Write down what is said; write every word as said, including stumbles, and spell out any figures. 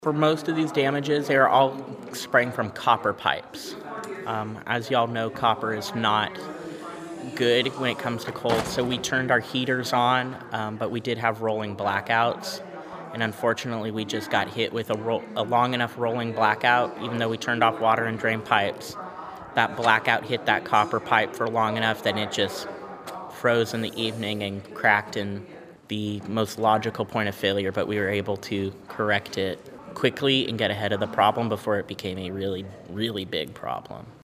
For most of these damages, they are all spraying from copper pipes. Um, as y'all know, copper is not good when it comes to cold, so we turned our heaters on, um, but we did have rolling blackouts, and unfortunately we just got hit with a, ro- a long enough rolling blackout. Even though we turned off water and drain pipes, that blackout hit that copper pipe for long enough that it just froze in the evening and cracked in the most logical point of failure, but we were able to correct it quickly and get ahead of the problem before it became a really, really big problem.